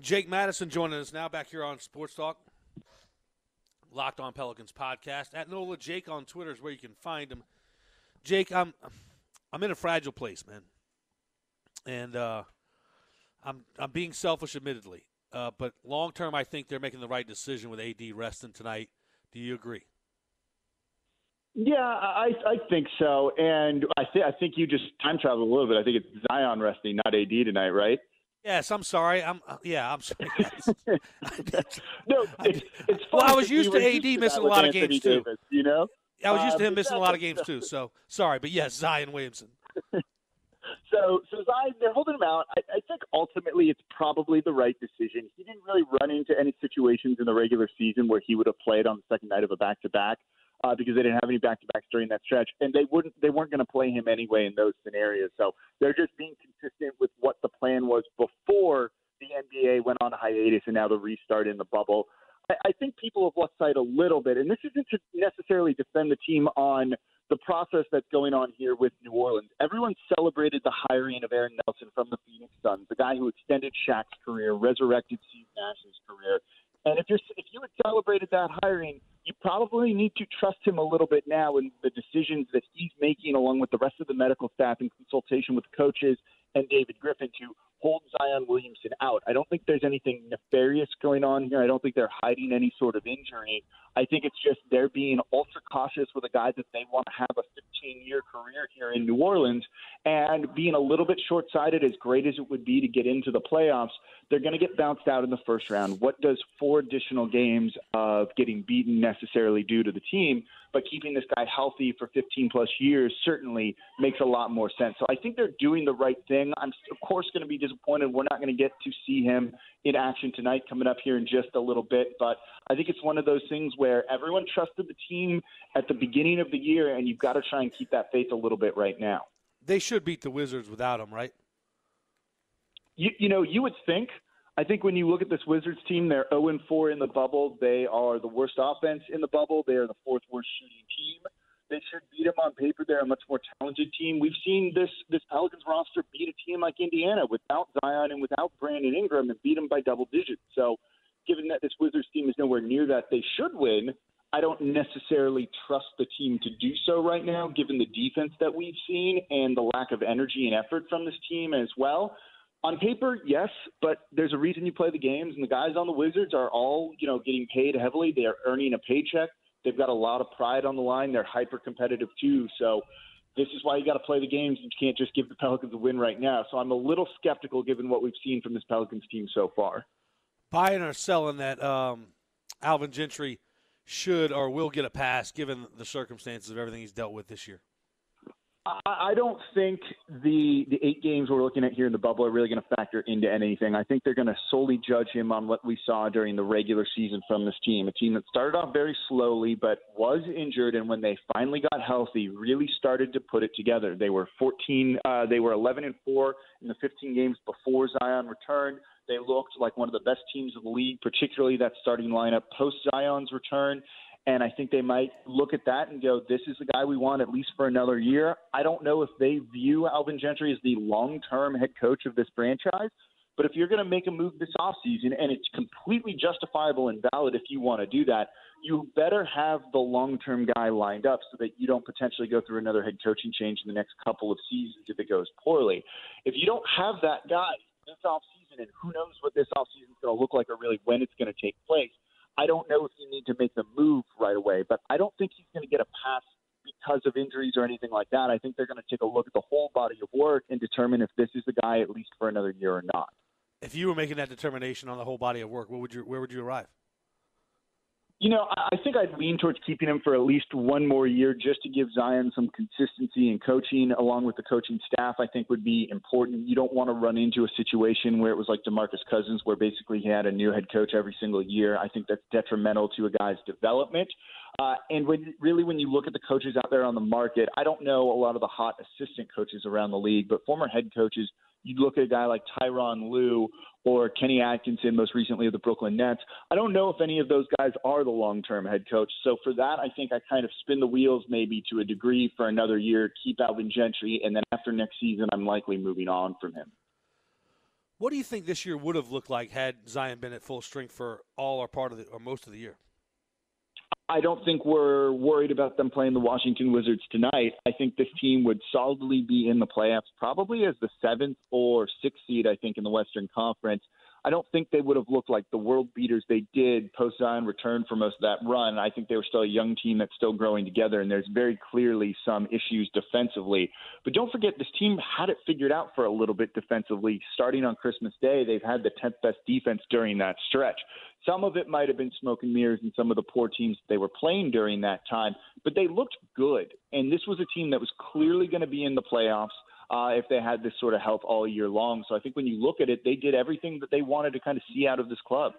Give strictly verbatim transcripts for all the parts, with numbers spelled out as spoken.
Jake Madison joining us now back here on Sports Talk, Locked On Pelicans podcast. At NOLA Jake on Twitter is where you can find him. Jake, I'm I'm in a fragile place, man, and uh, I'm I'm being selfish, admittedly, uh, but long term, I think they're making the right decision with A D resting tonight. Do you agree? Yeah, I I think so, and I think I think you just time traveled a little bit. I think it's Zion resting, not A D tonight, right? Yes, I'm sorry. I'm uh, yeah, I'm sorry. Yes. no, it's, it's well, I was we used to A D used missing to a lot Anthony of games Davis, too. You know, I was used to him um, missing a lot of games too. So sorry, but yes, Zion Williamson. So, so Zion, they're holding him out. I, I think ultimately it's probably the right decision. He didn't really run into any situations in the regular season where he would have played on the second night of a back-to-back uh, because they didn't have any back-to-backs during that stretch, and they wouldn't, they weren't going to play him anyway in those scenarios. So they're just being consistent with what the plan was before the N B A went on hiatus and now the restart in the bubble. I, I think people have lost sight a little bit, and this isn't to necessarily defend the team on the process that's going on here with New Orleans. Everyone celebrated the hiring of Aaron Nelson from the Phoenix Suns, the guy who extended Shaq's career, resurrected Steve Nash's career. And if you're if you had celebrated that hiring, you probably need to trust him a little bit now in the decisions that he's making, along with the rest of the medical staff in consultation with coaches and David Griffin, to hold Zion Williamson out. I don't think there's anything nefarious going on here. I don't think they're hiding any sort of injury. I think it's just they're being ultra cautious with a guy that they want to have a fifteen-year career here in New Orleans, and being a little bit short-sighted, as great as it would be to get into the playoffs, they're going to get bounced out in the first round. What does four additional games of getting beaten necessarily do to the team? But keeping this guy healthy for fifteen-plus years certainly makes a lot more sense. So I think they're doing the right thing. I'm, of course, going to be disappointed we're not going to get to see him in action tonight, coming up here in just a little bit. But I think it's one of those things where everyone trusted the team at the beginning of the year, and you've got to try and keep that faith a little bit right now. They should beat the Wizards without him, right? You, you know, you would think. I think when you look at this Wizards team, they're oh and four in the bubble. They are the worst offense in the bubble. They are the fourth worst shooting team. They should beat them on paper. They're a much more talented team. We've seen this this Pelicans roster beat a team like Indiana without Zion and without Brandon Ingram and beat them by double digits. So given that this Wizards team is nowhere near that they should win, I don't necessarily trust the team to do so right now, given the defense that we've seen and the lack of energy and effort from this team as well. On paper, yes, but there's a reason you play the games, and the guys on the Wizards are all, you know, getting paid heavily. They are earning a paycheck. They've got a lot of pride on the line. They're hyper-competitive too. So this is why you got to play the games, and you can't just give the Pelicans a win right now. So I'm a little skeptical given what we've seen from this Pelicans team so far. Buying or selling that um, Alvin Gentry should or will get a pass given the circumstances of everything he's dealt with this year? I don't think the the eight games we're looking at here in the bubble are really going to factor into anything. I think they're going to solely judge him on what we saw during the regular season from this team, a team that started off very slowly but was injured, and when they finally got healthy, really started to put it together. They were fourteen, uh, they were eleven and four in the fifteen games before Zion returned. They looked like one of the best teams in the league, particularly that starting lineup post Zion's return. And I think they might look at that and go, this is the guy we want at least for another year. I don't know if they view Alvin Gentry as the long-term head coach of this franchise, but if you're going to make a move this offseason, and it's completely justifiable and valid if you want to do that, you better have the long-term guy lined up so that you don't potentially go through another head coaching change in the next couple of seasons if it goes poorly. If you don't have that guy this offseason, and who knows what this offseason is going to look like or really when it's going to take place, I don't know if you need to make the move right away, but I don't think he's going to get a pass because of injuries or anything like that. I think they're going to take a look at the whole body of work and determine if this is the guy at least for another year or not. If you were making that determination on the whole body of work, what would you, where would you arrive? You know, I think I'd lean towards keeping him for at least one more year just to give Zion some consistency in coaching, along with the coaching staff, I think would be important. You don't want to run into a situation where it was like DeMarcus Cousins, where basically he had a new head coach every single year. I think that's detrimental to a guy's development. Uh, and when really when you look at the coaches out there on the market, I don't know a lot of the hot assistant coaches around the league, but former head coaches, you look at a guy like Tyronn Lue or Kenny Atkinson, most recently of the Brooklyn Nets. I don't know if any of those guys are the long-term head coach. So for that, I think I kind of spin the wheels maybe to a degree for another year, keep Alvin Gentry, and then after next season, I'm likely moving on from him. What do you think this year would have looked like had Zion been at full strength for all or part of the, or most of the year? I don't think we're worried about them playing the Washington Wizards tonight. I think this team would solidly be in the playoffs, probably as the seventh or sixth seed, I think, in the Western Conference. I don't think they would have looked like the world beaters they did post-Zion return for most of that run. I think they were still a young team that's still growing together, and there's very clearly some issues defensively. But don't forget, this team had it figured out for a little bit defensively. Starting on Christmas Day, they've had the tenth best defense during that stretch. Some of it might have been smoke and mirrors and some of the poor teams they were playing during that time, but they looked good. And this was a team that was clearly going to be in the playoffs. Uh, if they had this sort of health all year long. So I think when you look at it, they did everything that they wanted to kind of see out of this club.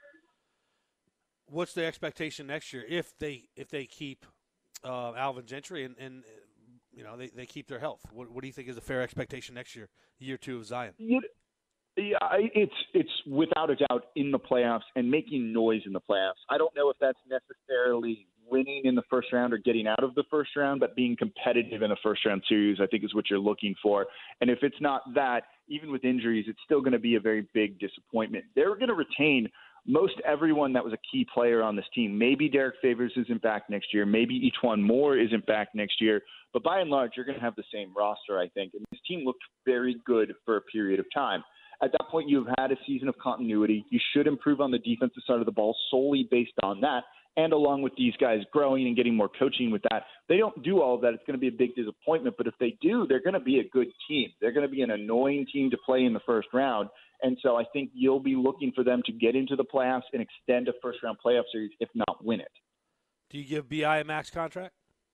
What's the expectation next year if they if they keep uh, Alvin Gentry and, and you know they, they keep their health? What, what do you think is a fair expectation next year, year two of Zion? You, yeah, it's it's without a doubt in the playoffs and making noise in the playoffs. I don't know if that's necessarily winning in the first round or getting out of the first round, but being competitive in the first round series, I think, is what you're looking for. And if it's not that, even with injuries, it's still going to be a very big disappointment. They're going to retain most everyone that was a key player on this team. Maybe Derek Favors isn't back next year. Maybe E'Twaun Moore isn't back next year. But by and large, you're going to have the same roster, I think. And this team looked very good for a period of time. At that point, you've had a season of continuity. You should improve on the defensive side of the ball solely based on that. And along with these guys growing and getting more coaching with that, they don't do all of that. It's going to be a big disappointment. But if they do, they're going to be a good team. They're going to be an annoying team to play in the first round. And so I think you'll be looking for them to get into the playoffs and extend a first-round playoff series, if not win it. Do you give B I a max contract?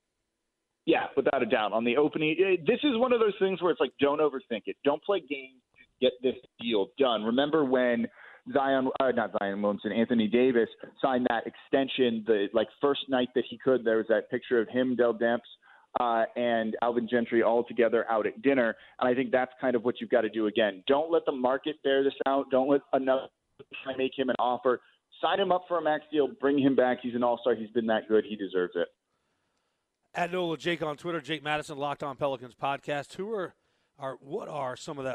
Yeah, without a doubt. On the opening, this is one of those things where it's like, don't overthink it. Don't play games to get this deal done. Remember when Zion, uh, not Zion Williamson, Anthony Davis signed that extension the like first night that he could. There was that picture of him, Del Demps, uh, and Alvin Gentry all together out at dinner. And I think that's kind of what you've got to do again. Don't let the market bear this out. Don't let another try make him an offer. Sign him up for a max deal. Bring him back. He's an all-star. He's been that good. He deserves it. At Nola Jake on Twitter, Jake Madison, Locked On Pelicans podcast. Who are, are what are some of the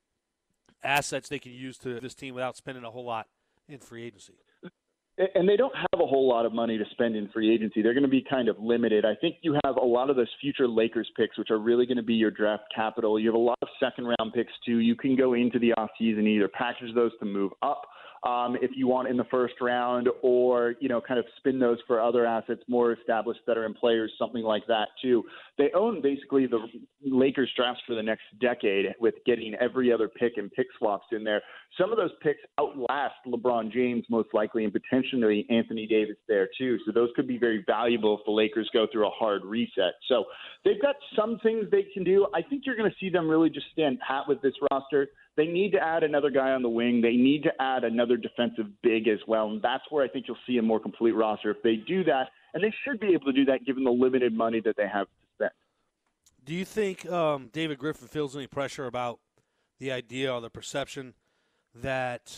assets they can use to this team without spending a whole lot in free agency? And they don't have a whole lot of money to spend in free agency. They're going to be kind of limited. I think you have a lot of those future Lakers picks, which are really going to be your draft capital. You have a lot of second-round picks, too. You can go into the offseason and either package those to move up um, if you want in the first round, or, you know, kind of spin those for other assets, more established veteran players, something like that, too. They own basically the Lakers drafts for the next decade with getting every other pick and pick swaps in there. Some of those picks outlast LeBron James most likely, and potentially Anthony Davis there too. So those could be very valuable if the Lakers go through a hard reset. So they've got some things they can do. I think you're going to see them really just stand pat with this roster. They need to add another guy on the wing. They need to add another defensive big as well. And that's where I think you'll see a more complete roster if they do that. And they should be able to do that given the limited money that they have to spend. Do you think um, David Griffin feels any pressure about the idea or the perception that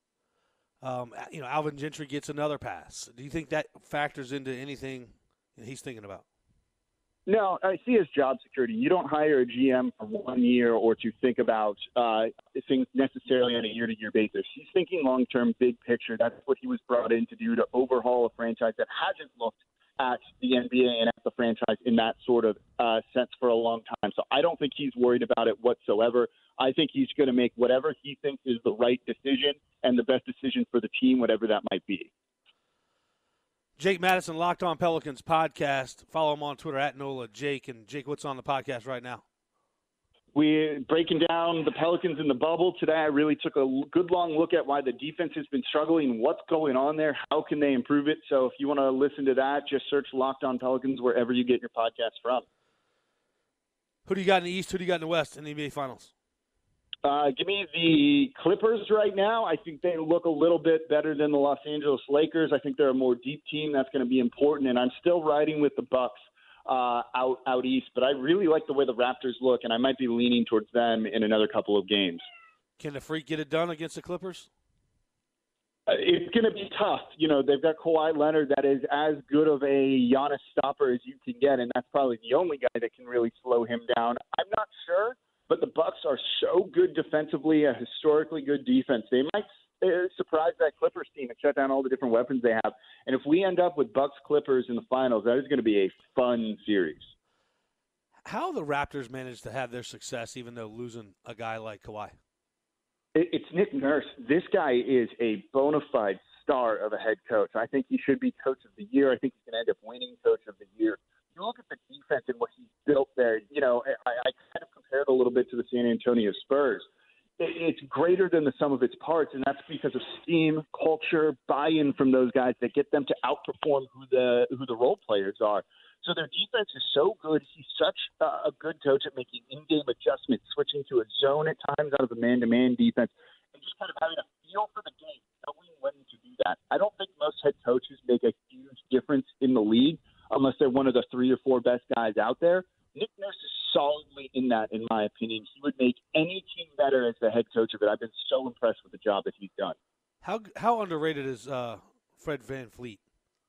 um, you know Alvin Gentry gets another pass? Do you think that factors into anything he's thinking about? No, I see as job security. You don't hire a G M for one year or to think about uh, things necessarily on a year-to-year basis. He's thinking long-term, big picture. That's what he was brought in to do, to overhaul a franchise that hasn't looked at the N B A and at the franchise in that sort of uh, sense for a long time. So I don't think he's worried about it whatsoever. I think he's going to make whatever he thinks is the right decision and the best decision for the team, whatever that might be. Jake Madison, Locked On Pelicans podcast. Follow him on Twitter at Nola Jake. And Jake, what's on the podcast right now? We're breaking down the Pelicans in the bubble. Today I really took a good long look at why the defense has been struggling, what's going on there, how can they improve it. So if you want to listen to that, just search Locked On Pelicans wherever you get your podcast from. Who do you got in the East? Who do you got in the West in the N B A Finals? Uh, give me the Clippers right now. I think they look a little bit better than the Los Angeles Lakers. I think they're a more deep team. That's going to be important. And I'm still riding with the Bucks uh, out out east. But I really like the way the Raptors look, and I might be leaning towards them in another couple of games. Can the Freak get it done against the Clippers? Uh, it's going to be tough. You know, they've got Kawhi Leonard that is as good of a Giannis stopper as you can get, and that's probably the only guy that can really slow him down. I'm not sure but the Bucks are so good defensively, a historically good defense. They might uh, surprise that Clippers team and shut down all the different weapons they have. And if we end up with Bucks Clippers in the finals, that is going to be a fun series. How the Raptors managed to have their success even though losing a guy like Kawhi? It's Nick Nurse. This guy is a bona fide star of a head coach. I think he should be coach of the year. I think he's going to end up winning coach of the year. You look at the defense and what he's built there. You know, I, I kind of compared a little bit to the San Antonio Spurs. It's greater than the sum of its parts, and that's because of scheme, culture, buy-in from those guys that get them to outperform who the who the role players are. So their defense is so good. He's such a good coach at making in-game adjustments, switching to a zone at times out of a man-to-man defense, and just kind of having a feel for the game, knowing when to do that. I don't think most head coaches make a huge difference in the league unless they're one of the three or four best guys out there. Nick Nurse is solidly in that, in my opinion. He would make any team better as the head coach of it. I've been so impressed with the job that he's done. How how underrated is uh, Fred VanVleet?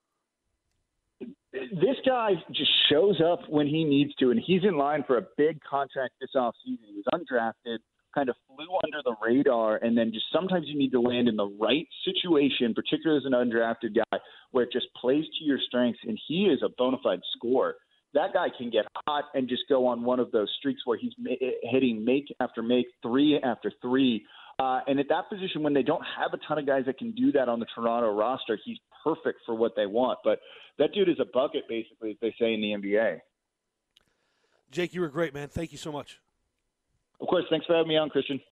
This guy just shows up when he needs to, and he's in line for a big contract this offseason. He was undrafted, kind of flew under the radar, and then just sometimes you need to land in the right situation, particularly as an undrafted guy, where it just plays to your strengths, and he is a bona fide scorer. That guy can get hot and just go on one of those streaks where he's hitting make after make, three after three. Uh, and at that position, when they don't have a ton of guys that can do that on the Toronto roster, he's perfect for what they want. But that dude is a bucket, basically, as they say in the N B A. Jake, you were great, man. Thank you so much. Of course. Thanks for having me on, Christian.